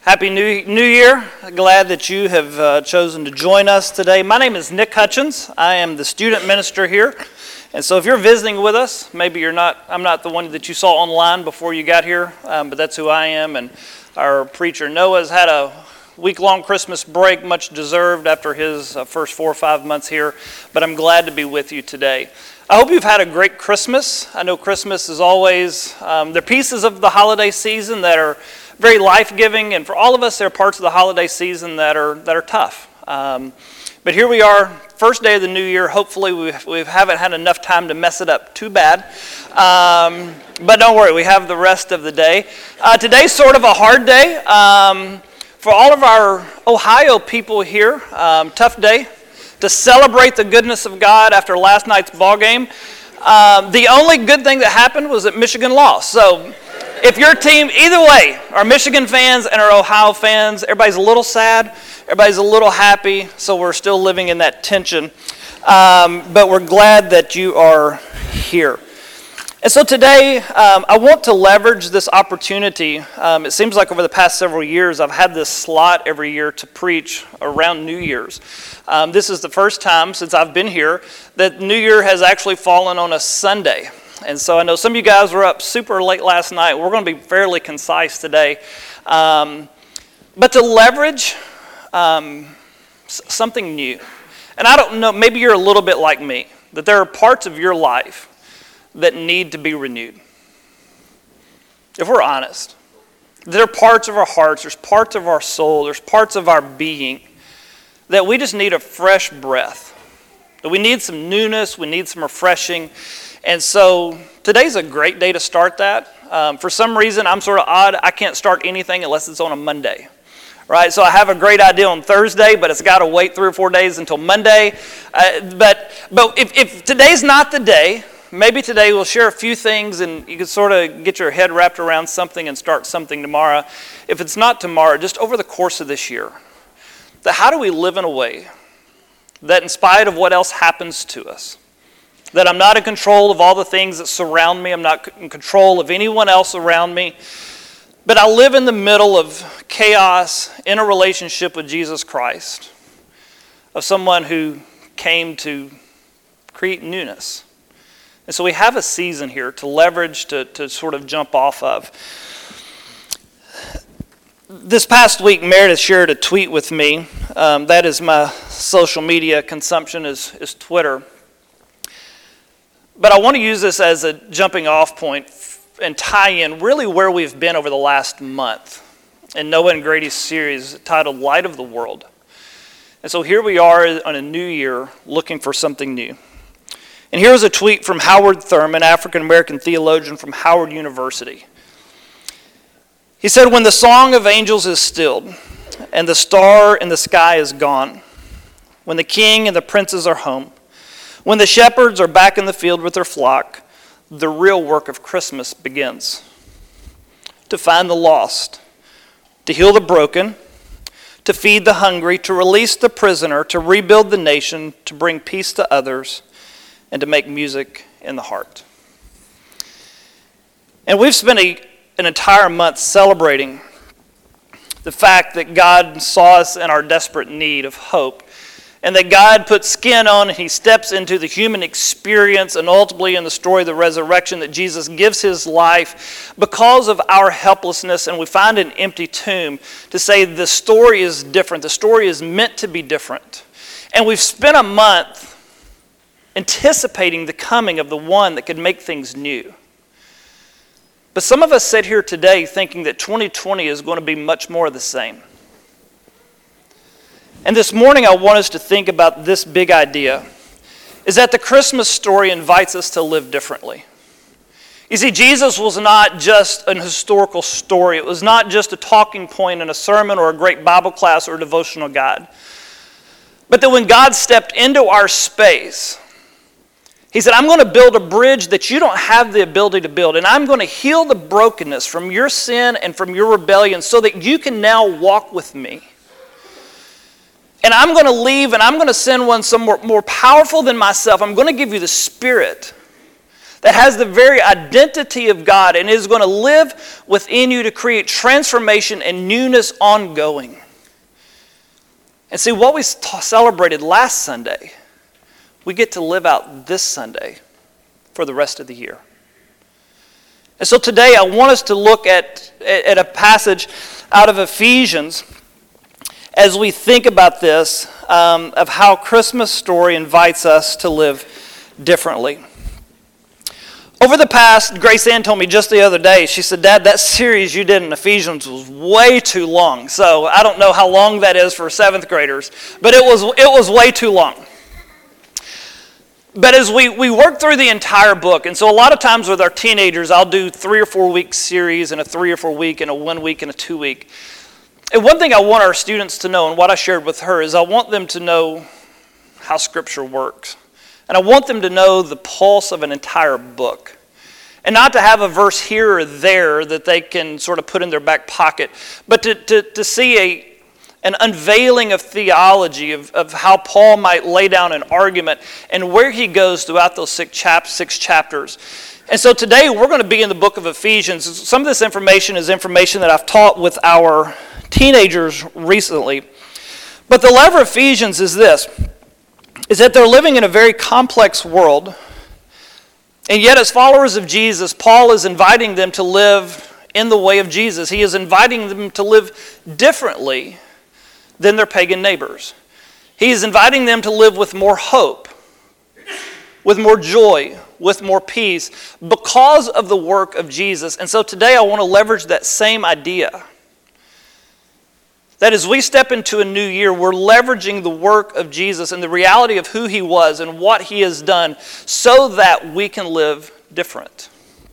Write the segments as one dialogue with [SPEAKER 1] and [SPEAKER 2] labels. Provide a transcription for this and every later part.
[SPEAKER 1] Happy New Year. Glad that you have chosen to join us today. My name is Nick Hutchins. I am the student minister here. And so if you're visiting with us, maybe I'm not the one that you saw online before you got here, but that's who I am. And our preacher Noah's had a week-long Christmas break, much deserved after his first 4 or 5 months here. But I'm glad to be with you today. I hope you've had a great Christmas. I know Christmas is always, there are pieces of the holiday season that are very life-giving, and for all of us, there are parts of the holiday season that are tough. But here we are, first day of the new year. Hopefully we haven't had enough time to mess it up too bad. But don't worry, we have the rest of the day. Today's sort of a hard day. For all of our Ohio people here, tough day to celebrate the goodness of God after last night's ball game. The only good thing that happened was that Michigan lost. So if your team, either way, our Michigan fans and our Ohio fans, everybody's a little sad, everybody's a little happy, so we're still living in that tension. But we're glad that you are here. And so today, I want to leverage this opportunity. It seems like over the past several years, I've had this slot every year to preach around New Year's. This is the first time since I've been here that New Year has actually fallen on a Sunday. And so I know some of you guys were up super late last night. We're going to be fairly concise today. But to leverage something new. And I don't know, maybe you're a little bit like me, that there are parts of your life that need to be renewed. If we're honest, there are parts of our hearts, there's parts of our soul, there's parts of our being that we just need a fresh breath. That we need some newness, we need some refreshing. And so today's a great day to start that. For some reason, I'm sort of odd. I can't start anything unless it's on a Monday. Right? So I have a great idea on Thursday, but it's got to wait 3 or 4 days until Monday. But if today's not the day, maybe today we'll share a few things and you can sort of get your head wrapped around something and start something tomorrow. If it's not tomorrow, just over the course of this year, that how do we live in a way that in spite of what else happens to us, that I'm not in control of all the things that surround me, I'm not in control of anyone else around me, but I live in the middle of chaos in a relationship with Jesus Christ, of someone who came to create newness. And so we have a season here to leverage, to sort of jump off of. This past week, Meredith shared a tweet with me. That is my social media consumption is Twitter. But I want to use this as a jumping off point and tie in really where we've been over the last month in Noah and Grady's series titled Light of the World. And so here we are on a new year looking for something new. And here's a tweet from Howard Thurman, African-American theologian from Howard University. He said, "When the song of angels is stilled and the star in the sky is gone, when the king and the princes are home, when the shepherds are back in the field with their flock, the real work of Christmas begins. To find the lost, to heal the broken, to feed the hungry, to release the prisoner, to rebuild the nation, to bring peace to others, and to make music in the heart." And we've spent an entire month celebrating the fact that God saw us in our desperate need of hope, and that God put skin on and he steps into the human experience, and ultimately in the story of the resurrection that Jesus gives his life because of our helplessness, and we find an empty tomb to say the story is different. The story is meant to be different. And we've spent a month anticipating the coming of the one that could make things new. But some of us sit here today thinking that 2020 is going to be much more of the same. And this morning I want us to think about this big idea, is that the Christmas story invites us to live differently. You see, Jesus was not just an historical story. It was not just a talking point in a sermon or a great Bible class or a devotional guide. But that when God stepped into our space, he said, "I'm going to build a bridge that you don't have the ability to build, and I'm going to heal the brokenness from your sin and from your rebellion so that you can now walk with me. And I'm going to leave and I'm going to send one somewhere more powerful than myself. I'm going to give you the Spirit that has the very identity of God and is going to live within you to create transformation and newness ongoing. And see, what we celebrated last Sunday, we get to live out this Sunday for the rest of the year. And so today I want us to look at a passage out of Ephesians as we think about this, of how Christmas story invites us to live differently. Over the past, Grace Ann told me just the other day, she said, Dad, that series you did in Ephesians was way too long. So I don't know how long that is for 7th graders, but it was way too long. But as we work through the entire book, and so a lot of times with our teenagers, I'll do 3 or 4 week series and a 3 or 4 week and a 1 week and a 2 week. And one thing I want our students to know, and what I shared with her, is I want them to know how Scripture works. And I want them to know the pulse of an entire book. And not to have a verse here or there that they can sort of put in their back pocket, but to see an unveiling of theology, of how Paul might lay down an argument and where he goes throughout those 6 chapters. And so today we're going to be in the book of Ephesians. Some of this information is information that I've taught with our teenagers recently. But the letter of Ephesians is this, is that they're living in a very complex world. And yet as followers of Jesus, Paul is inviting them to live in the way of Jesus. He is inviting them to live differently than their pagan neighbors. He is inviting them to live with more hope, with more joy, with more peace, because of the work of Jesus. And so today I want to leverage that same idea. That as we step into a new year, we're leveraging the work of Jesus and the reality of who he was and what he has done so that we can live different.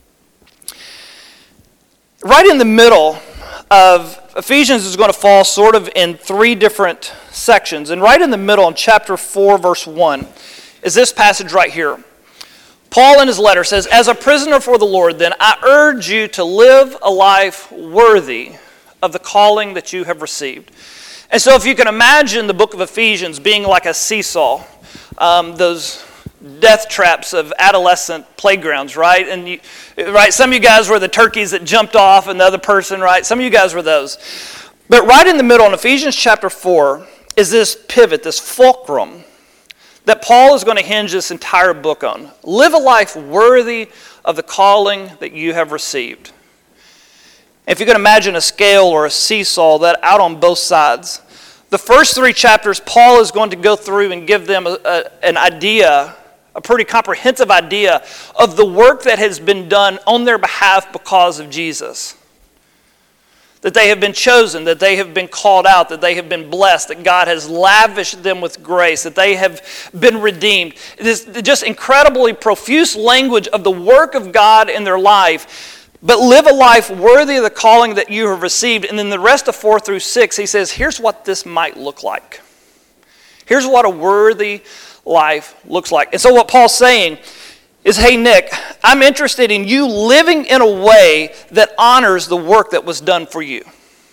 [SPEAKER 1] Right in the middle of Ephesians is going to fall sort of in 3 different sections. And right in the middle, in chapter 4, verse 1, is this passage right here. Paul in his letter says, "As a prisoner for the Lord, then, I urge you to live a life worthy of the calling that you have received." And so if you can imagine the book of Ephesians being like a seesaw, those death traps of adolescent playgrounds, right? And right, some of you guys were the turkeys that jumped off and the other person, right? Some of you guys were those. But right in the middle, in Ephesians chapter 4, is this pivot, this fulcrum, that Paul is going to hinge this entire book on. Live a life worthy of the calling that you have received. If you can imagine a scale or a seesaw that out on both sides, the first 3 chapters, Paul is going to go through and give them an idea, a pretty comprehensive idea of the work that has been done on their behalf because of Jesus. That they have been chosen, that they have been called out, that they have been blessed, that God has lavished them with grace, that they have been redeemed. This just incredibly profuse language of the work of God in their life. But live a life worthy of the calling that you have received. And then the rest of 4 through 6, he says, here's what this might look like. Here's what a worthy life looks like. And so what Paul's saying is, hey, Nick, I'm interested in you living in a way that honors the work that was done for you.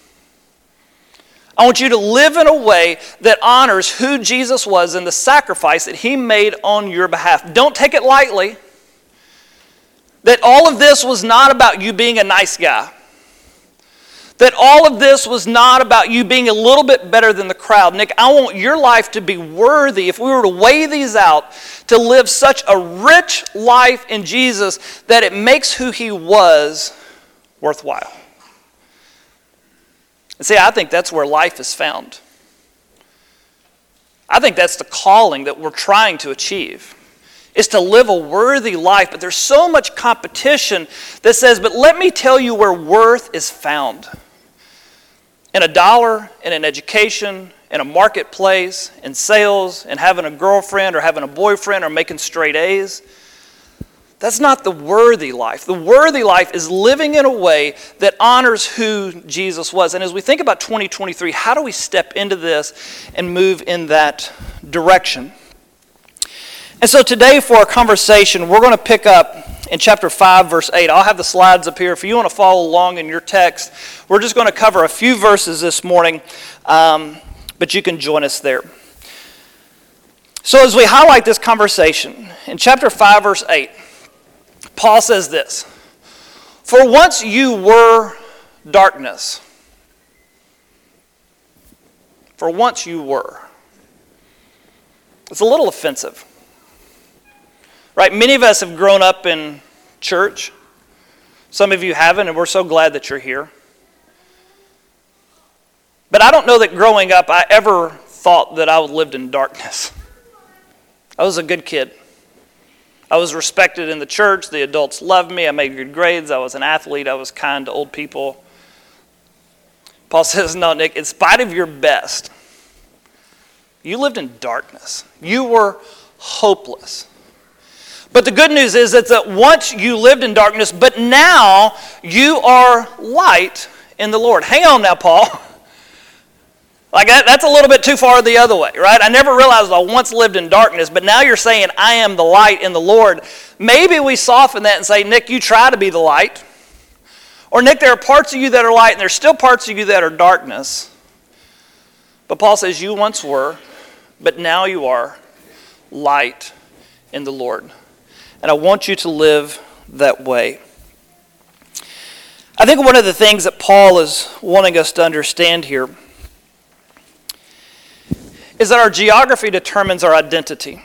[SPEAKER 1] I want you to live in a way that honors who Jesus was and the sacrifice that he made on your behalf. Don't take it lightly. That all of this was not about you being a nice guy. That all of this was not about you being a little bit better than the crowd. Nick, I want your life to be worthy, if we were to weigh these out, to live such a rich life in Jesus that it makes who he was worthwhile. And see, I think that's where life is found. I think that's the calling that we're trying to achieve. Is to live a worthy life. But there's so much competition that says, but let me tell you where worth is found. In a dollar, in an education, in a marketplace, in sales, in having a girlfriend or having a boyfriend or making straight A's. That's not the worthy life. The worthy life is living in a way that honors who Jesus was. And as we think about 2023, how do we step into this and move in that direction? And so today for our conversation, we're going to pick up in chapter 5, verse 8. I'll have the slides up here. If you want to follow along in your text, we're just going to cover a few verses this morning, but you can join us there. So as we highlight this conversation, in chapter 5, verse 8, Paul says this, "For once you were darkness." For once you were. It's a little offensive. Right? Many of us have grown up in church. Some of you haven't, and we're so glad that you're here. But I don't know that growing up I ever thought that I lived in darkness. I was a good kid. I was respected in the church. The adults loved me. I made good grades. I was an athlete. I was kind to old people. Paul says, no, Nick, in spite of your best, you lived in darkness. You were hopeless. But the good news is that once you lived in darkness, but now you are light in the Lord. Hang on now, Paul. Like that's a little bit too far the other way, right? I never realized I once lived in darkness, but now you're saying I am the light in the Lord. Maybe we soften that and say, Nick, you try to be the light. Or Nick, there are parts of you that are light and there's still parts of you that are darkness. But Paul says you once were, but now you are light in the Lord. And I want you to live that way. I think one of the things that Paul is wanting us to understand here is that our geography determines our identity.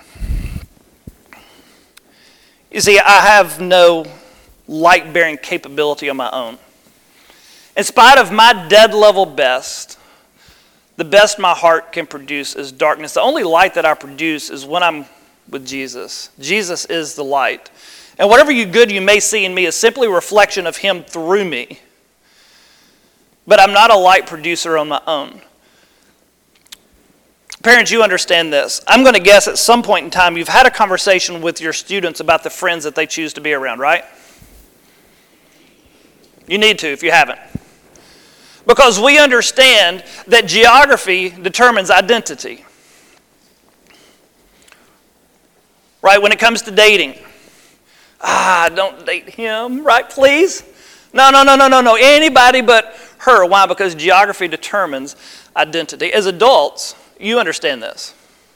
[SPEAKER 1] You see, I have no light-bearing capability on my own. In spite of my dead-level best, the best my heart can produce is darkness. The only light that I produce is when I'm with Jesus. Jesus is the light. And whatever good you may see in me is simply a reflection of Him through me. But I'm not a light producer on my own. Parents, you understand this. I'm going to guess at some point in time you've had a conversation with your students about the friends that they choose to be around, right? You need to if you haven't. Because we understand that geography determines identity. Right? When it comes to dating. Don't date him, right, please? No. Anybody but her. Why? Because geography determines identity. As adults, you understand this.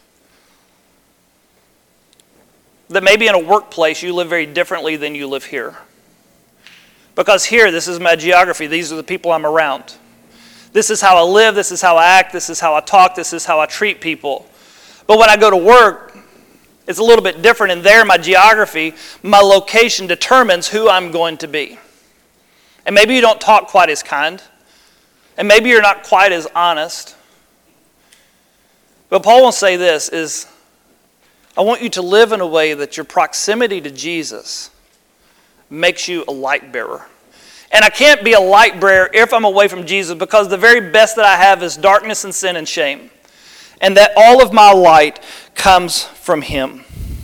[SPEAKER 1] That maybe in a workplace you live very differently than you live here. Because here, this is my geography. These are the people I'm around. This is how I live. This is how I act. This is how I talk. This is how I treat people. But when I go to work, it's a little bit different. And there, my geography, my location determines who I'm going to be. And maybe you don't talk quite as kind. And maybe you're not quite as honest. But Paul will say this, is I want you to live in a way that your proximity to Jesus makes you a light bearer. And I can't be a light bearer if I'm away from Jesus, because the very best that I have is darkness and sin and shame. And that all of my light comes from Him.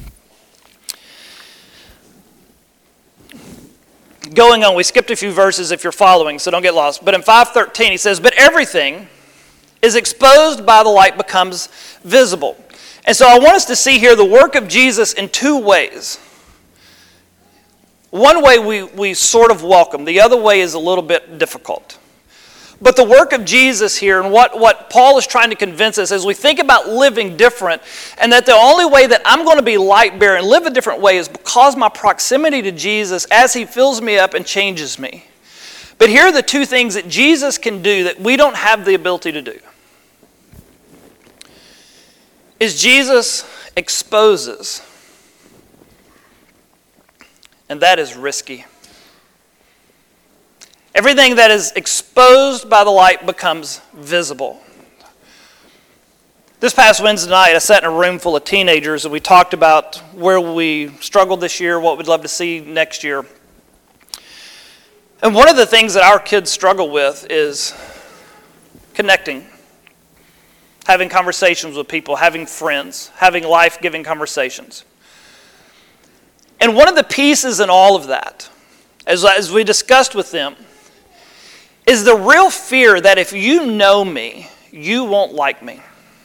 [SPEAKER 1] Going on, we skipped a few verses if you're following, so don't get lost. But in 5:13 he says, but everything is exposed by the light becomes visible. And so I want us to see here the work of Jesus in two ways. One way we sort of welcome. The other way is a little bit difficult. But the work of Jesus here and what Paul is trying to convince us as we think about living different, and that the only way that I'm going to be light bearer and live a different way is because my proximity to Jesus as He fills me up and changes me. But here are the two things that Jesus can do that we don't have the ability to do. Is Jesus exposes. And that is risky. Everything that is exposed by the light becomes visible. This past Wednesday night, I sat in a room full of teenagers and we talked about where we struggled this year, what we'd love to see next year. And one of the things that our kids struggle with is connecting, having conversations with people, having friends, having life-giving conversations. And one of the pieces in all of that, as we discussed with them, is the real fear that if you know me, you won't like me.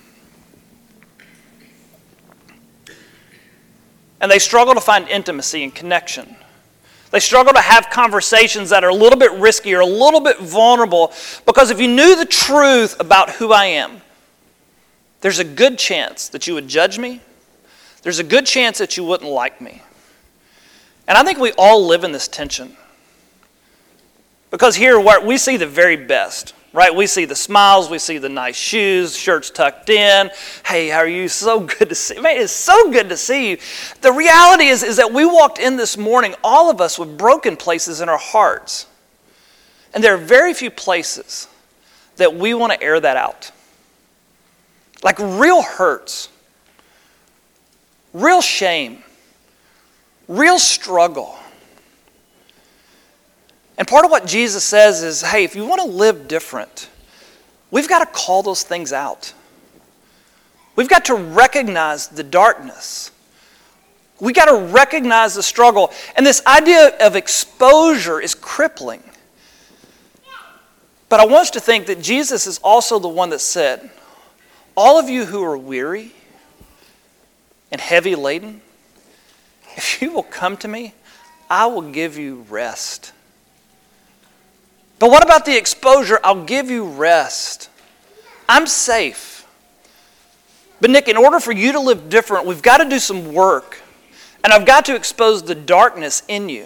[SPEAKER 1] And they struggle to find intimacy and connection. They struggle to have conversations that are a little bit risky or a little bit vulnerable, because if you knew the truth about who I am, there's a good chance that you would judge me. There's a good chance that you wouldn't like me. And I think we all live in this tension. Because here we see the very best, right? We see the smiles, we see the nice shoes, shirts tucked in. Hey, how are you? So good to see you. Man, it's so good to see you. The reality is that we walked in this morning, all of us with broken places in our hearts. And there are very few places that we want to air that out. Like real hurts, real shame, real struggle. And part of what Jesus says is, hey, if you want to live different, we've got to call those things out. We've got to recognize the darkness. We've got to recognize the struggle. And this idea of exposure is crippling. But I want us to think that Jesus is also the one that said, all of you who are weary and heavy laden, if you will come to me, I will give you rest. But what about the exposure? I'll give you rest. I'm safe. But Nick, in order for you to live different, we've got to do some work. And I've got to expose the darkness in you.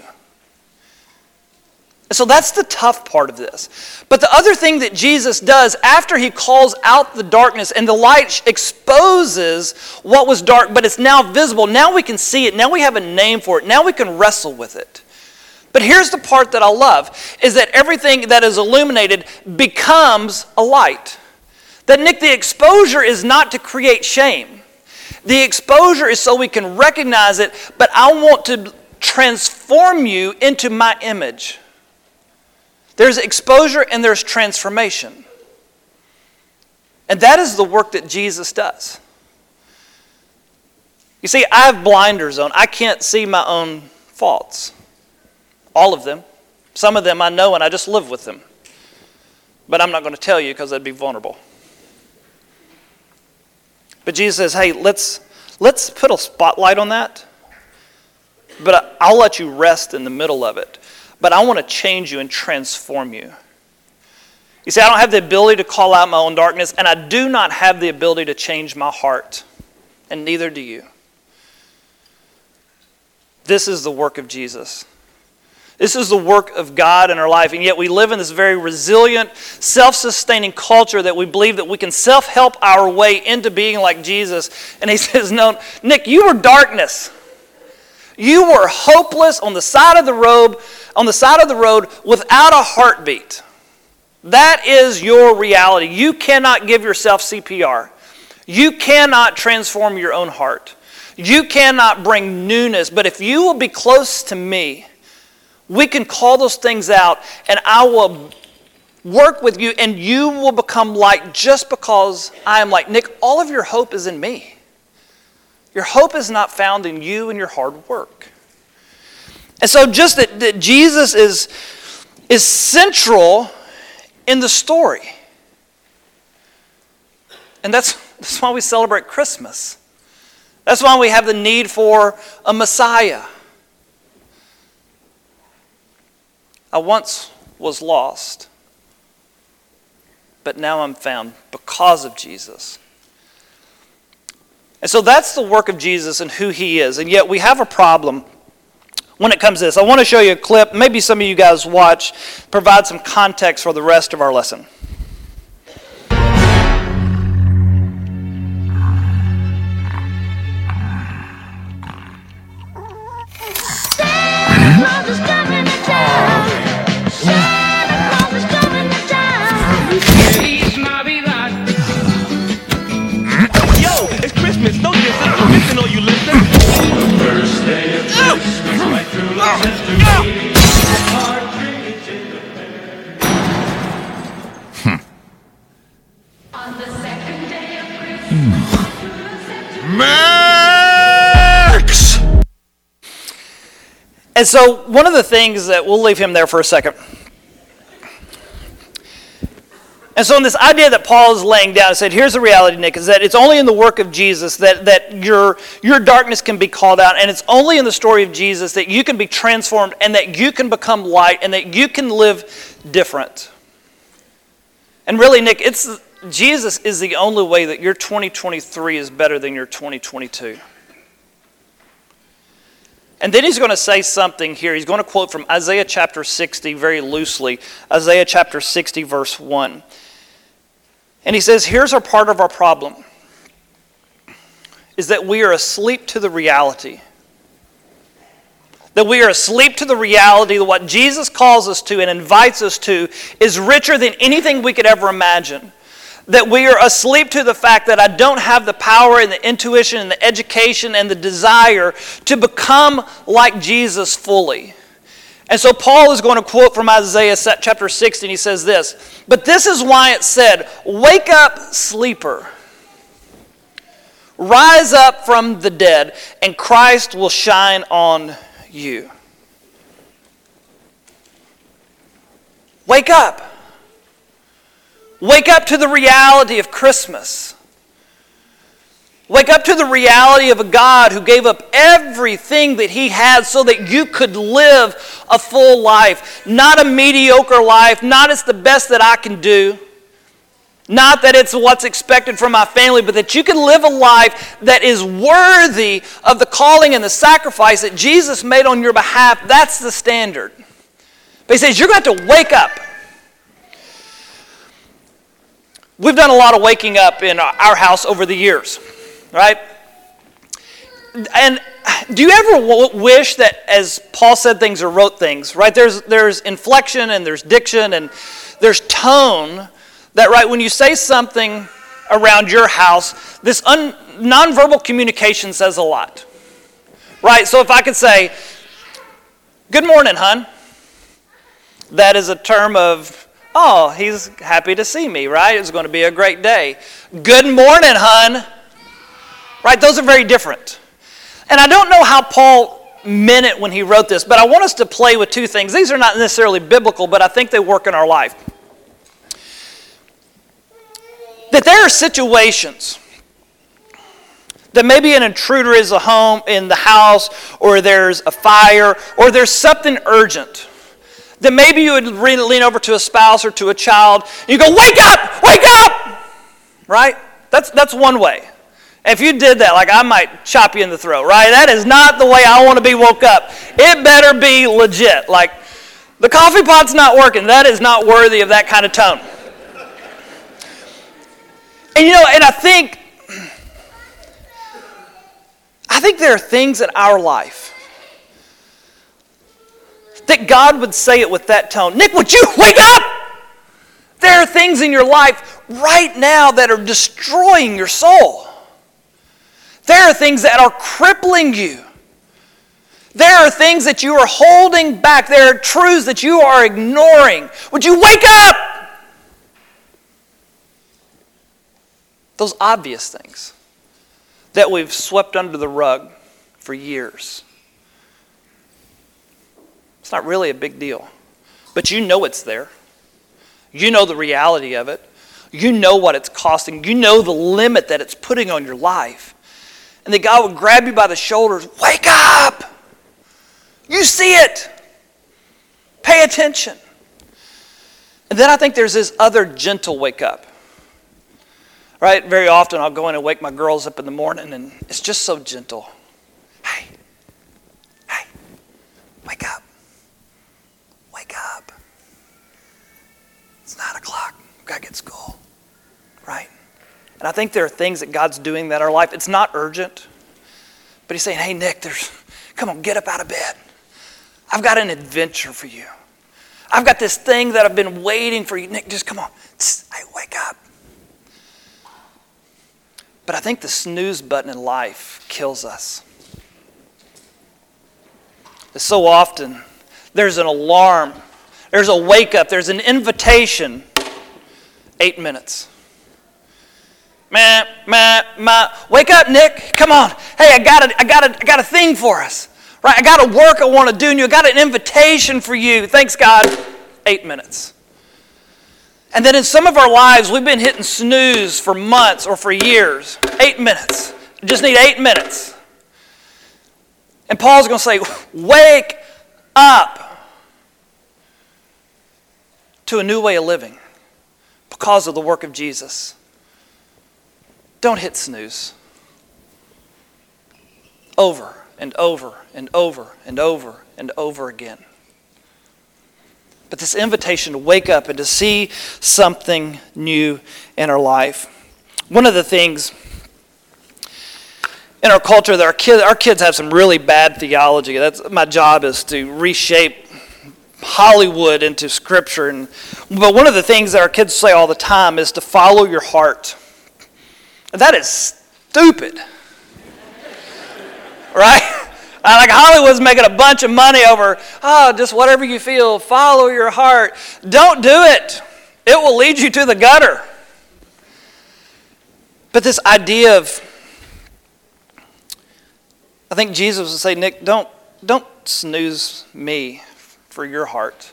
[SPEAKER 1] And so that's the tough part of this. But the other thing that Jesus does after he calls out the darkness and the light exposes what was dark, but it's now visible. Now we can see it. Now we have a name for it. Now we can wrestle with it. But here's the part that I love, is that everything that is illuminated becomes a light. That, Nick, the exposure is not to create shame. The exposure is so we can recognize it, but I want to transform you into my image. There's exposure and there's transformation. And that is the work that Jesus does. You see, I have blinders on. I can't see my own faults. All of them. Some of them I know and I just live with them. But I'm not going to tell you because that'd be vulnerable. But Jesus says, hey, let's put a spotlight on that. But I'll let you rest in the middle of it. But I want to change you and transform you. You see, I don't have the ability to call out my own darkness, and I do not have the ability to change my heart. And neither do you. This is the work of Jesus. This is the work of God in our life, and yet we live in this very resilient, self-sustaining culture that we believe that we can self-help our way into being like Jesus. And he says, no, Nick, you were darkness. You were hopeless on the side of the road without a heartbeat. That is your reality. You cannot give yourself CPR. You cannot transform your own heart. You cannot bring newness. But if you will be close to me, we can call those things out, and I will work with you, and you will become light just because I am light. Nick, all of your hope is in me. Your hope is not found in you and your hard work. And so just that Jesus is central in the story. And that's why we celebrate Christmas. That's why we have the need for a Messiah. I once was lost, but now I'm found because of Jesus. And so that's the work of Jesus and who he is. And yet we have a problem when it comes to this. I want to show you a clip. Maybe some of you guys watch, provide some context for the rest of our lesson.
[SPEAKER 2] No distance, listen, all you listen. The first day of Christmas, my true love says to me, partridge in the pear. On the second day of Christmas,
[SPEAKER 1] Max! And so one of the things that, we'll leave him there for a second. And so in this idea that Paul is laying down, he said, here's the reality, Nick, is that it's only in the work of Jesus that your darkness can be called out, and it's only in the story of Jesus that you can be transformed and that you can become light and that you can live different. And really, Nick, Jesus is the only way that your 2023 is better than your 2022. And then he's going to say something here. He's going to quote from Isaiah chapter 60 very loosely. Isaiah chapter 60 verse 1. And he says, here's our part of our problem. Is that we are asleep to the reality. That we are asleep to the reality that what Jesus calls us to and invites us to is richer than anything we could ever imagine. That we are asleep to the fact that I don't have the power and the intuition and the education and the desire to become like Jesus fully. And so Paul is going to quote from Isaiah chapter 60, and he says this, "But this is why it said, 'Wake up, sleeper. Rise up from the dead, and Christ will shine on you.'" Wake up. Wake up to the reality of Christmas. Wake up to the reality of a God who gave up everything that He had so that you could live a full life. Not a mediocre life, not it's the best that I can do. Not that it's what's expected from my family, but that you can live a life that is worthy of the calling and the sacrifice that Jesus made on your behalf. That's the standard. But He says, you're going to have to wake up. We've done a lot of waking up in our house over the years, right? And do you ever wish that, as Paul said things or wrote things, right? There's inflection and there's diction and there's tone that, right, when you say something around your house, this nonverbal communication says a lot, right? So if I could say, "Good morning, hon," that is a term of, oh, he's happy to see me, right? It's going to be a great day. "Good morning, hon." Right? Those are very different. And I don't know how Paul meant it when he wrote this, but I want us to play with two things. These are not necessarily biblical, but I think they work in our life. That there are situations that maybe an intruder is in the house, or there's a fire, or there's something urgent. That maybe you would lean over to a spouse or to a child, and you go, "Wake up! Wake up!" Right? That's one way. If you did that, like, I might chop you in the throat, right? That is not the way I want to be woke up. It better be legit. Like, the coffee pot's not working. That is not worthy of that kind of tone. And and I think there are things in our life that God would say it with that tone. "Nick, would you wake up?" There are things in your life right now that are destroying your soul. There are things that are crippling you. There are things that you are holding back. There are truths that you are ignoring. Would you wake up? Those obvious things that we've swept under the rug for years. It's not really a big deal. But you know it's there. You know the reality of it. You know what it's costing. You know the limit that it's putting on your life. And that God would grab you by the shoulders. "Wake up! You see it! Pay attention." And then I think there's this other gentle wake up. Right? Very often I'll go in and wake my girls up in the morning, and it's just so gentle. Hey, wake up. Wake up. It's 9 o'clock. We've got to get to school. Right? And I think there are things that God's doing that are life. It's not urgent. But He's saying, "Hey, Nick, come on, get up out of bed. I've got an adventure for you. I've got this thing that I've been waiting for you. Nick, just come on. Hey, wake up." But I think the snooze button in life kills us. So often, there's an alarm, there's a wake up, there's an invitation. 8 minutes. Wake up, Nick. Come on. Hey, I got a thing for us. Right? I got a work I want to do, and I got an invitation for you. Thanks, God. 8 minutes. And then in some of our lives, we've been hitting snooze for months or for years. 8 minutes. You just need 8 minutes. And Paul's going to say, wake up to a new way of living because of the work of Jesus. Don't hit snooze. Over and over and over and over and over again. But this invitation to wake up and to see something new in our life. One of the things in our culture that our kids have some really bad theology. That's my job, is to reshape Hollywood into Scripture. But one of the things that our kids say all the time is to follow your heart. And that is stupid. Right? Like Hollywood's making a bunch of money over, just whatever you feel, follow your heart. Don't do it. It will lead you to the gutter. But this idea of, I think Jesus would say, Nick, don't snooze me for your heart.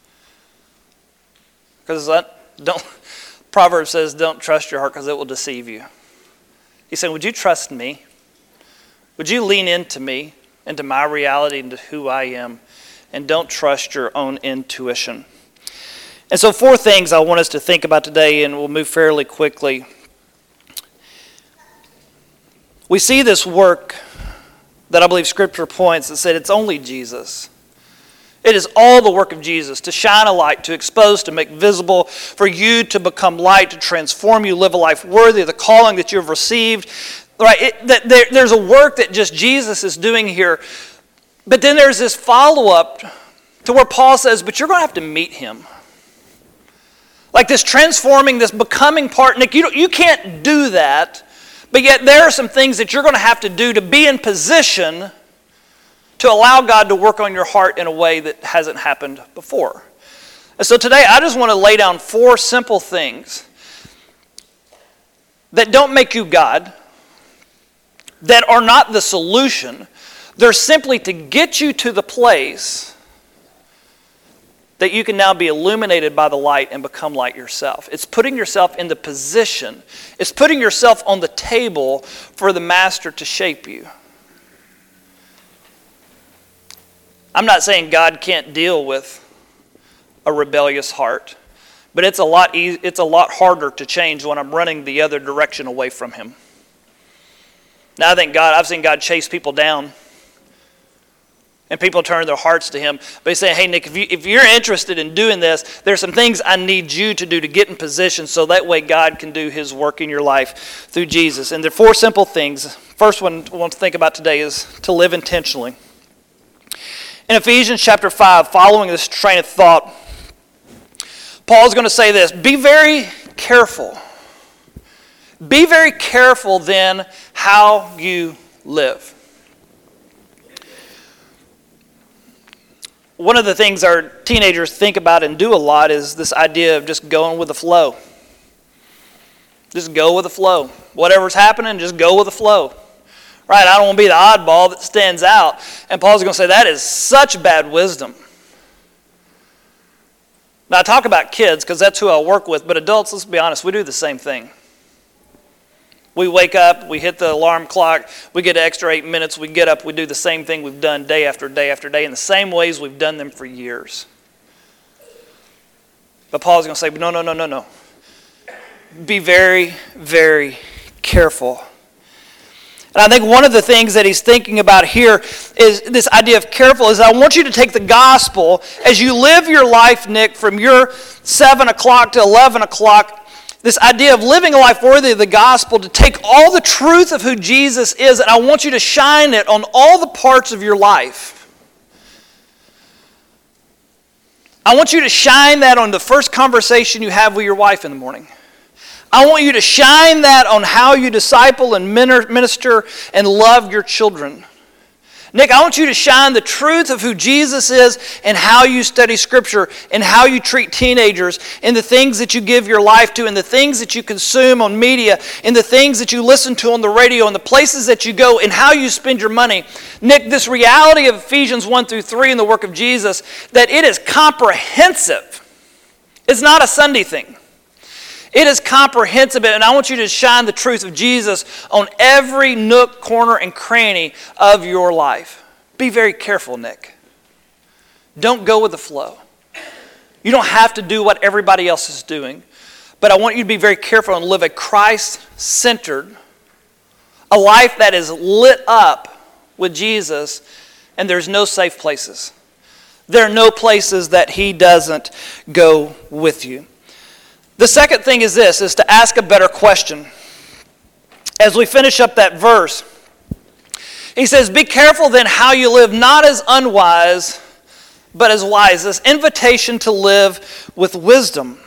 [SPEAKER 1] Because Proverbs says, don't trust your heart because it will deceive you. He's saying, would you trust me? Would you lean into me, into my reality, into who I am, and don't trust your own intuition? And so 4 things I want us to think about today, and we'll move fairly quickly. We see this work that I believe Scripture points that said it's only Jesus. It is all the work of Jesus to shine a light, to expose, to make visible, for you to become light, to transform you, live a life worthy of the calling that you have received. Right? There's a work that just Jesus is doing here. But then there's this follow-up to where Paul says, but you're going to have to meet him. Like this transforming, this becoming part. Nick, you can't do that. But yet there are some things that you're going to have to do to be in position to allow God to work on your heart in a way that hasn't happened before. And so today I just want to lay down 4 simple things that don't make you God, that are not the solution. They're simply to get you to the place that you can now be illuminated by the light and become light yourself. It's putting yourself in the position. It's putting yourself on the table for the Master to shape you. I'm not saying God can't deal with a rebellious heart, but it's a lot harder to change when I'm running the other direction away from Him. Now I've seen God chase people down, and people turn their hearts to Him. But He's saying, hey, Nick, if you're interested in doing this, there's some things I need you to do to get in position so that way God can do His work in your life through Jesus. And there are 4 simple things. First one I want to think about today is to live intentionally. In Ephesians chapter 5, following this train of thought, Paul's going to say this: be very careful. Be very careful then how you live. One of the things our teenagers think about and do a lot is this idea of just going with the flow. Just go with the flow. Whatever's happening, just go with the flow. Right? I don't want to be the oddball that stands out. And Paul's going to say that is such bad wisdom. Now I talk about kids because that's who I work with, but adults, let's be honest, we do the same thing. We wake up, we hit the alarm clock, we get an extra 8 minutes, we get up, we do the same thing we've done day after day after day in the same ways we've done them for years. But Paul's going to say, no. Be very, very careful. And I think one of the things that he's thinking about here is this idea of careful is I want you to take the gospel as you live your life, Nick, from your 7 o'clock to 11 o'clock, this idea of living a life worthy of the gospel, to take all the truth of who Jesus is, and I want you to shine it on all the parts of your life. I want you to shine that on the first conversation you have with your wife in the morning. I want you to shine that on how you disciple and minister and love your children. Nick, I want you to shine the truth of who Jesus is and how you study Scripture and how you treat teenagers and the things that you give your life to and the things that you consume on media and the things that you listen to on the radio and the places that you go and how you spend your money. Nick, this reality of Ephesians 1 through 3 in the work of Jesus, that it is comprehensive. It's not a Sunday thing. It is comprehensive, and I want you to shine the truth of Jesus on every nook, corner, and cranny of your life. Be very careful, Nick. Don't go with the flow. You don't have to do what everybody else is doing, but I want you to be very careful and live a Christ-centered, a life that is lit up with Jesus, and there's no safe places. There are no places that he doesn't go with you. The second thing is this, is to ask a better question. As we finish up that verse, he says, be careful then how you live, not as unwise, but as wise. This invitation to live with wisdom.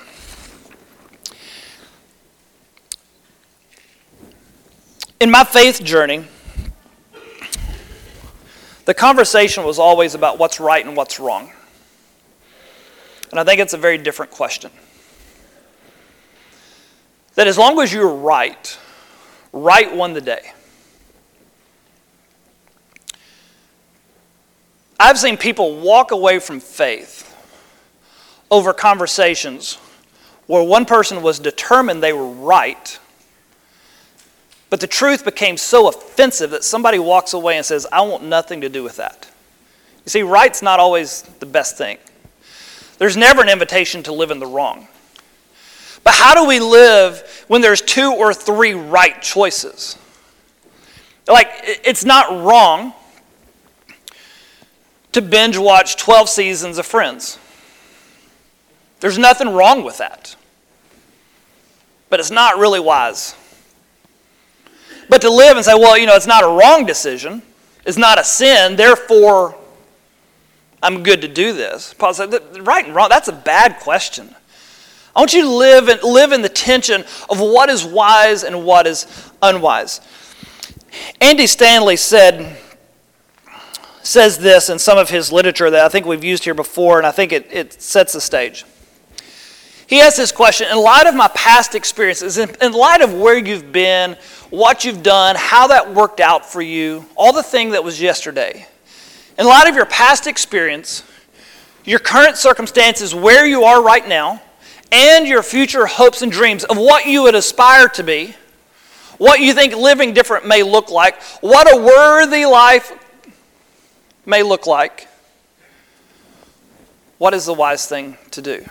[SPEAKER 1] In my faith journey, the conversation was always about what's right and what's wrong. And I think it's a very different question. That as long as you're right won the day. I've seen people walk away from faith over conversations where one person was determined they were right, but the truth became so offensive that somebody walks away and says, I want nothing to do with that. You see, right's not always the best thing. There's never an invitation to live in the wrong. But how do we live when there's 2 or 3 right choices? Like, it's not wrong to binge watch 12 seasons of Friends. There's nothing wrong with that. But it's not really wise. But to live and say, well, it's not a wrong decision. It's not a sin. Therefore, I'm good to do this. Paul said, right and wrong, that's a bad question. I want you to live in the tension of what is wise and what is unwise. Andy Stanley says this in some of his literature that I think we've used here before, and I think it sets the stage. He asks this question, in light of my past experiences, in light of where you've been, what you've done, how that worked out for you, all the thing that was yesterday, in light of your past experience, your current circumstances, where you are right now, and your future hopes and dreams of what you would aspire to be, what you think living different may look like, what a worthy life may look like, what is the wise thing to do?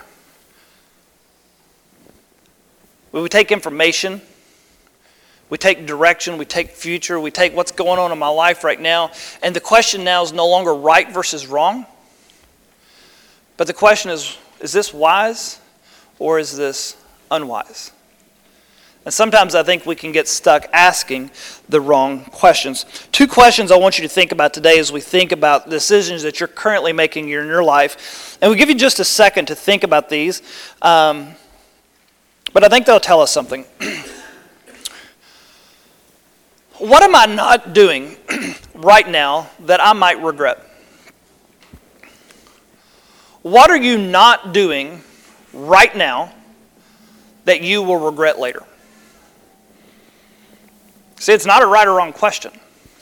[SPEAKER 1] We take information, we take direction, we take future, we take what's going on in my life right now, and the question now is no longer right versus wrong, but the question is this wise or is this unwise? And sometimes I think we can get stuck asking the wrong questions. 2 questions I want you to think about today as we think about decisions that you're currently making in your life. And we'll give you just a second to think about these. But I think they'll tell us something. What am I not doing right now that I might regret? What are you not doing right now that you will regret later? See, it's not a right or wrong question.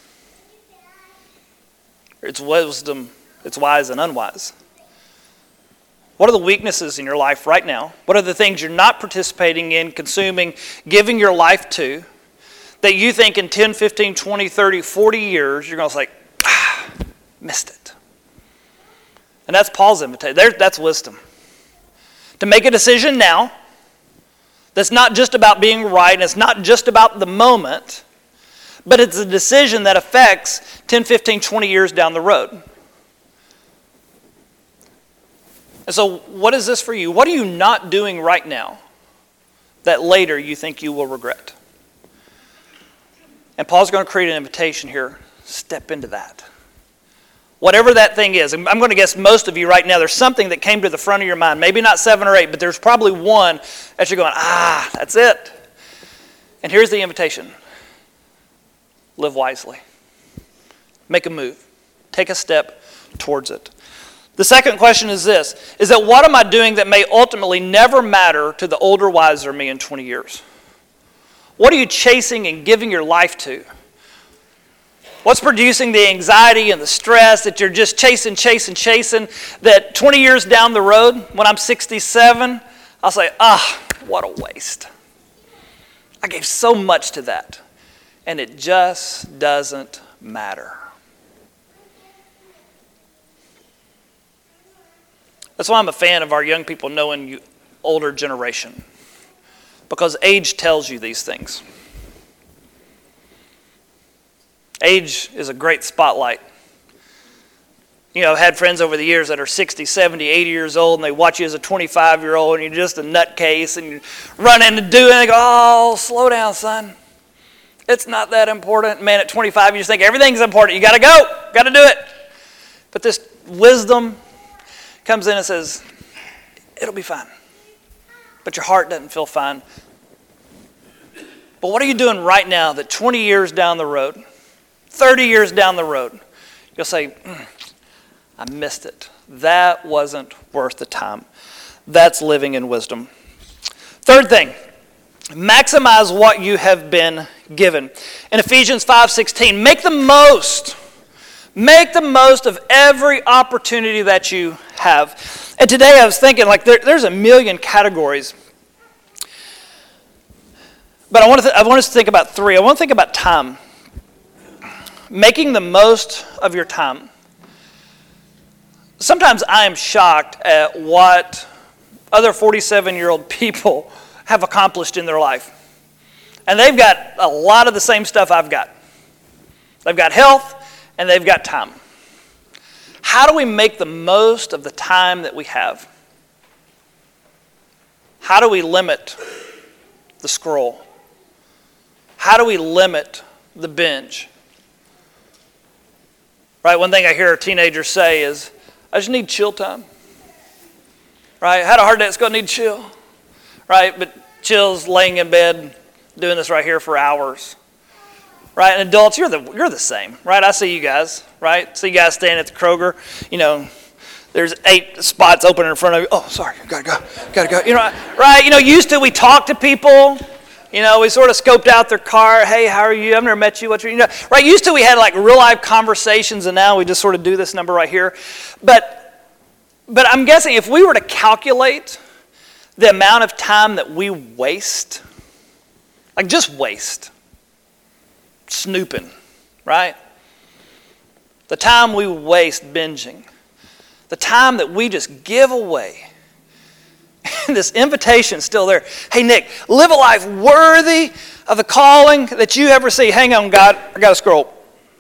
[SPEAKER 1] It's wisdom, it's wise and unwise. What are the weaknesses in your life right now? What are the things you're not participating in, consuming, giving your life to, that you think in 10, 15, 20, 30, 40 years, you're going to say, missed it. And that's Paul's invitation. That's wisdom. To make a decision now that's not just about being right, and it's not just about the moment, but it's a decision that affects 10, 15, 20 years down the road. And so what is this for you? What are you not doing right now that later you think you will regret? And Paul's going to create an invitation here. Step into that. Whatever that thing is. I'm going to guess most of you right now, there's something that came to the front of your mind. Maybe not 7 or 8, but there's probably one that you're going, that's it. And here's the invitation. Live wisely. Make a move. Take a step towards it. The second question is this, is that what am I doing that may ultimately never matter to the older, wiser me in 20 years? What are you chasing and giving your life to? What's producing the anxiety and the stress that you're just chasing, that 20 years down the road, when I'm 67, I'll say, what a waste. I gave so much to that, and it just doesn't matter. That's why I'm a fan of our young people knowing you older generation, because age tells you these things. Age is a great spotlight. You know, I've had friends over the years that are 60, 70, 80 years old, and they watch you as a 25-year-old, and you're just a nutcase, and you run in to do it, and they go, oh, slow down, son. It's not that important. Man, at 25, you just think everything's important. You got to go. Got to do it. But this wisdom comes in and says, it'll be fine. But your heart doesn't feel fine. But what are you doing right now that 20 years down the road, 30 years down the road, you'll say, I missed it. That wasn't worth the time. That's living in wisdom. Third thing, maximize what you have been given. In Ephesians 5:16, make the most of every opportunity that you have. And today I was thinking, like, there's a million categories. But I want us to think about three. I want to think about time. Making the most of your time. Sometimes I am shocked at what other 47-year-old people have accomplished in their life. And they've got a lot of the same stuff I've got. They've got health and they've got time. How do we make the most of the time that we have? How do we limit the scroll? How do we limit the binge? Right, one thing I hear teenagers say is, I just need chill time. Right? Had a hard day at school, need chill. Right? But chill's laying in bed, doing this right here for hours. Right? And adults, you're the same. Right? I see you guys. Right? See you guys standing at the Kroger. You know, there's 8 spots open in front of you. Oh, sorry, gotta go. You know, right? You know, used to we talk to people. You know, we sort of scoped out their car. Hey, how are you? I've never met you. You know, right? Used to we had like real life conversations, and now we just sort of do this number right here. But I'm guessing if we were to calculate the amount of time that we waste, like just waste, snooping, right? The time we waste binging, the time that we just give away. This invitation's still there. Hey, Nick, live a life worthy of the calling that you have received. Hang on, God. I got to scroll.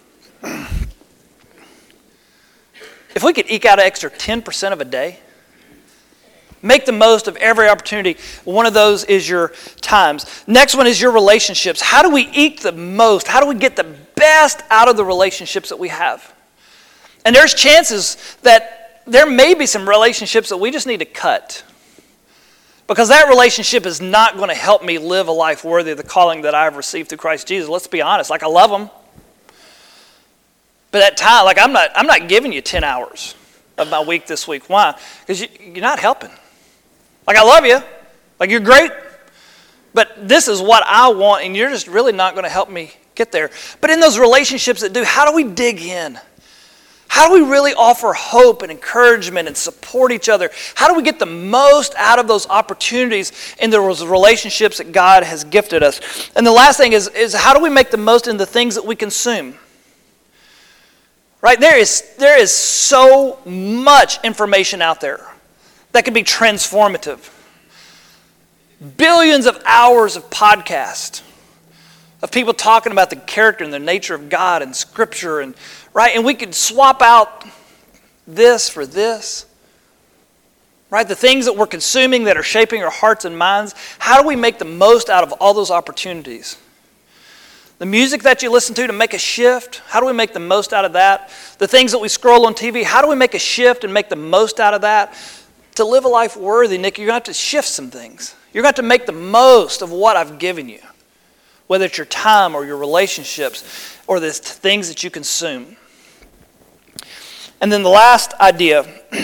[SPEAKER 1] If we could eke out an extra 10% of a day, make the most of every opportunity. One of those is your times. Next one is your relationships. How do we eke the most? How do we get the best out of the relationships that we have? And there's chances that there may be some relationships that we just need to cut. Because that relationship is not going to help me live a life worthy of the calling that I've received through Christ Jesus. Let's be honest. Like, I love them. But that time, like, I'm not giving you 10 hours of my week this week. Why? Because you're not helping. Like, I love you. Like, you're great. But this is what I want, and you're just really not going to help me get there. But in those relationships that do, how do we dig in? How do we really offer hope and encouragement and support each other? How do we get the most out of those opportunities in those relationships that God has gifted us? And the last thing is how do we make the most in the things that we consume? Right? There is so much information out there that can be transformative. Billions of hours of podcasts of people talking about the character and the nature of God and Scripture, and right, and we could swap out this for this. Right, the things that we're consuming that are shaping our hearts and minds. How do we make the most out of all those opportunities? The music that you listen to make a shift. How do we make the most out of that? The things that we scroll on TV. How do we make a shift and make the most out of that? To live a life worthy, Nick, you're going to have to shift some things. You're going to have to make the most of what I've given you. Whether it's your time or your relationships or the things that you consume. And then the last idea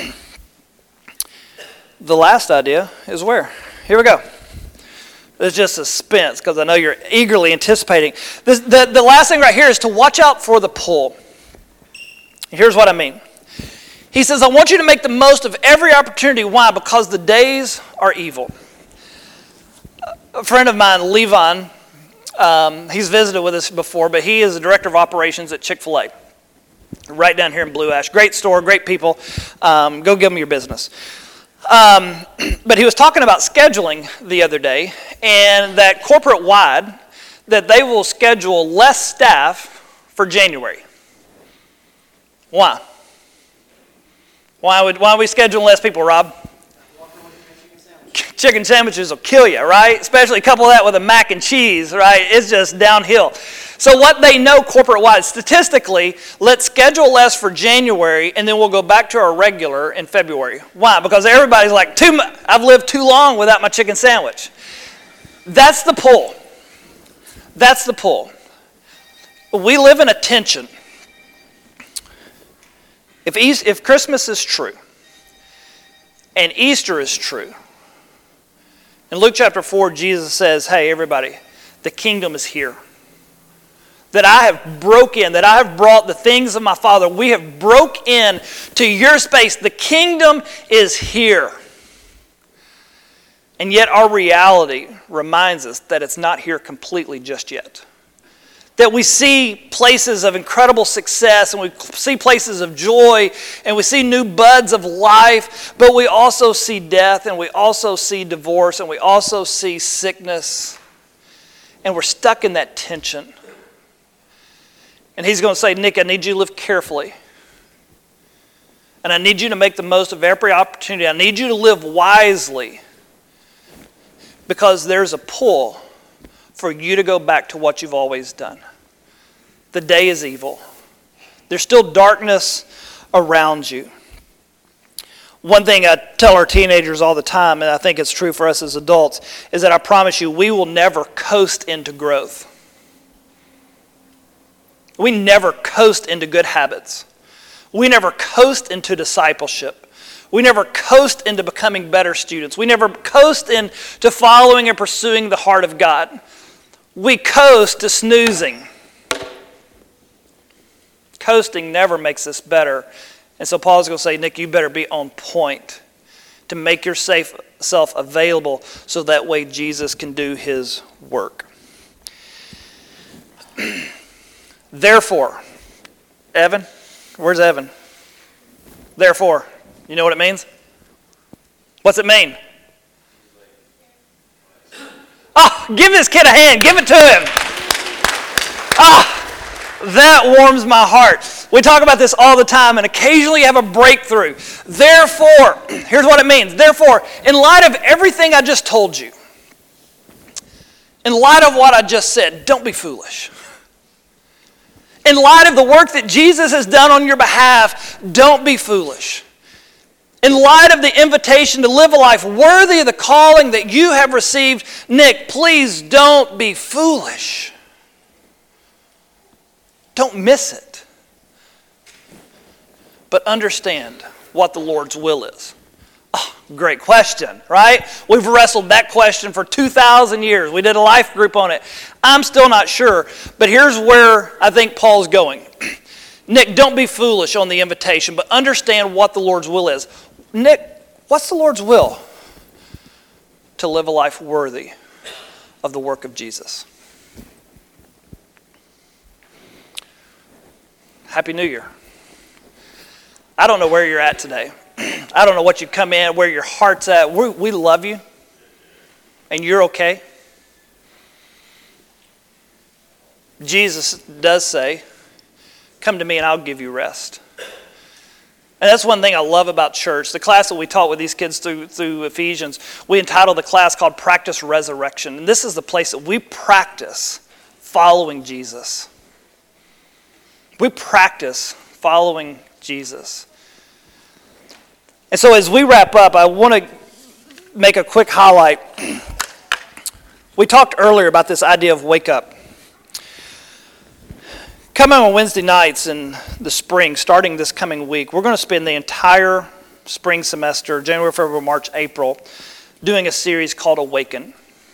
[SPEAKER 1] is where? Here we go. There's just suspense because I know you're eagerly anticipating. The last thing right here is to watch out for the pull. Here's what I mean. He says, I want you to make the most of every opportunity. Why? Because the days are evil. A friend of mine, Levon, he's visited with us before, but he is the director of operations at Chick-fil-A, right down here in Blue Ash. Great store, great people. Go give them your business. But he was talking about scheduling the other day, and that corporate-wide, that they will schedule less staff for January. Why? Why are we scheduling less people, Rob? Chicken sandwiches will kill you, right? Especially couple that with a mac and cheese, right? It's just downhill. So what they know corporate-wide, statistically, let's schedule less for January, and then we'll go back to our regular in February. Why? Because everybody's like, I've lived too long without my chicken sandwich. That's the pull. That's the pull. We live in a tension. If Christmas is true, and Easter is true, in Luke chapter 4, Jesus says, hey, everybody, the kingdom is here. That I have broke in, that I have brought the things of my Father. We have broke in to your space. The kingdom is here. And yet our reality reminds us that it's not here completely just yet. That we see places of incredible success, and we see places of joy, and we see new buds of life, but we also see death, and we also see divorce, and we also see sickness. And we're stuck in that tension. And he's going to say, Nick, I need you to live carefully. And I need you to make the most of every opportunity. I need you to live wisely. Because there's a pull for you to go back to what you've always done. The day is evil. There's still darkness around you. One thing I tell our teenagers all the time, and I think it's true for us as adults, is that I promise you, we will never coast into growth. We never coast into good habits. We never coast into discipleship. We never coast into becoming better students. We never coast into following and pursuing the heart of God. We coast to snoozing. Coasting never makes us better. And so Paul's going to say, Nick, you better be on point to make yourself available so that way Jesus can do his work. Therefore, Evan, where's Evan? Therefore, you know what it means? What's it mean? Oh, give this kid a hand. Give it to him. That warms my heart. We talk about this all the time, and occasionally you have a breakthrough. Therefore, here's what it means. Therefore, in light of everything I just told you, in light of what I just said, don't be foolish. In light of the work that Jesus has done on your behalf, don't be foolish. In light of the invitation to live a life worthy of the calling that you have received, Nick, please don't be foolish. Don't miss it. But understand what the Lord's will is. Oh, great question, right? We've wrestled that question for 2,000 years. We did a life group on it. I'm still not sure, but here's where I think Paul's going. Nick, don't be foolish on the invitation, but understand what the Lord's will is. Nick, what's the Lord's will? To live a life worthy of the work of Jesus. Happy New Year. I don't know where you're at today. I don't know what you come in, where your heart's at. We love you, and you're okay. Jesus does say, come to me and I'll give you rest. And that's one thing I love about church. The class that we taught with these kids through Ephesians, we entitled the class called Practice Resurrection. And this is the place that we practice following Jesus. We practice following Jesus. And so as we wrap up, I want to make a quick highlight. We talked earlier about this idea of wake up. Coming on Wednesday nights in the spring, starting this coming week, we're going to spend the entire spring semester, January, February, March, April, doing a series called Awaken.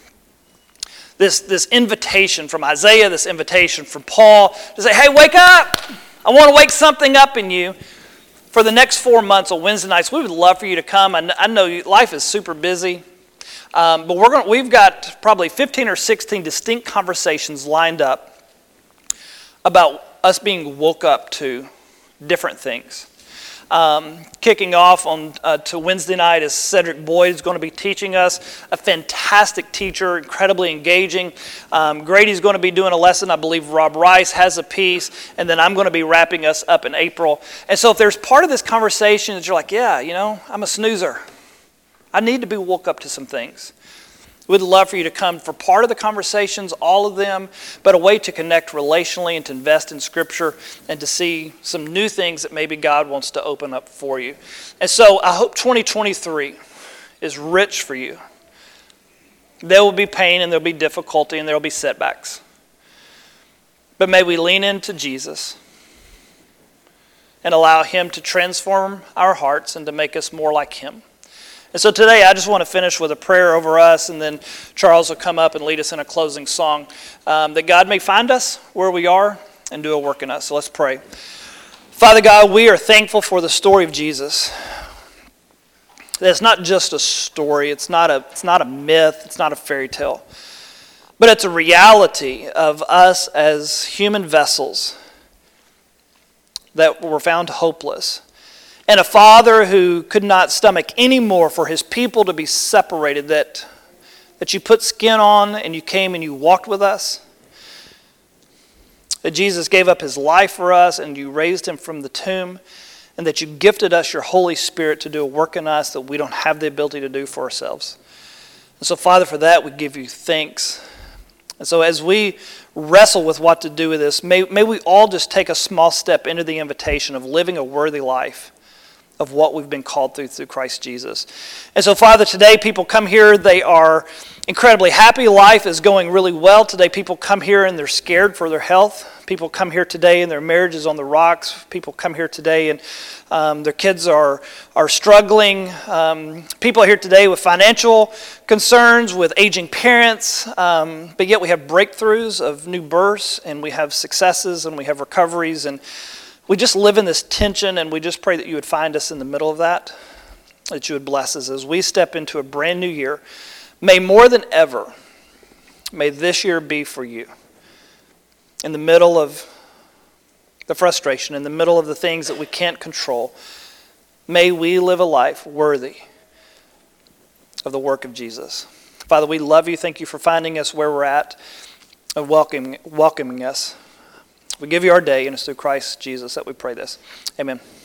[SPEAKER 1] This invitation from Isaiah, this invitation from Paul to say, hey, wake up! I want to wake something up in you. For the next 4 months on Wednesday nights, we would love for you to come. I know life is super busy, but we've got probably 15 or 16 distinct conversations lined up about us being woke up to different things. Kicking off on to Wednesday night is Cedric Boyd is going to be teaching us. A fantastic teacher, incredibly engaging. Grady's going to be doing a lesson. I believe Rob Rice has a piece. And then I'm going to be wrapping us up in April. And so if there's part of this conversation that you're like, yeah, I'm a snoozer. I need to be woke up to some things. We'd love for you to come for part of the conversations, all of them, but a way to connect relationally and to invest in Scripture and to see some new things that maybe God wants to open up for you. And so I hope 2023 is rich for you. There will be pain and there will be difficulty and there will be setbacks. But may we lean into Jesus and allow Him to transform our hearts and to make us more like Him. And so today I just want to finish with a prayer over us, and then Charles will come up and lead us in a closing song, that God may find us where we are and do a work in us. So let's pray. Father God, we are thankful for the story of Jesus. It's not just a story. It's not a myth. It's not a fairy tale. But it's a reality of us as human vessels that were found hopeless. And a Father who could not stomach any more for His people to be separated, that you put skin on and you came and you walked with us. That Jesus gave up His life for us and you raised Him from the tomb. And that you gifted us your Holy Spirit to do a work in us that we don't have the ability to do for ourselves. And so, Father, for that we give you thanks. And so as we wrestle with what to do with this, may we all just take a small step into the invitation of living a worthy life of what we've been called through Christ Jesus. And so, Father, today people come here, they are incredibly happy. Life is going really well. Today people come here and they're scared for their health. People come here today and their marriage is on the rocks. People come here today and their kids are struggling. People are here today with financial concerns, with aging parents, but yet we have breakthroughs of new births, and we have successes, and we have recoveries, and we just live in this tension, and we just pray that you would find us in the middle of that you would bless us as we step into a brand new year. May more than ever, may this year be for you. In the middle of the frustration, in the middle of the things that we can't control, may we live a life worthy of the work of Jesus. Father, we love you. Thank you for finding us where we're at and welcoming us. We give you our day, and it's through Christ Jesus that we pray this. Amen.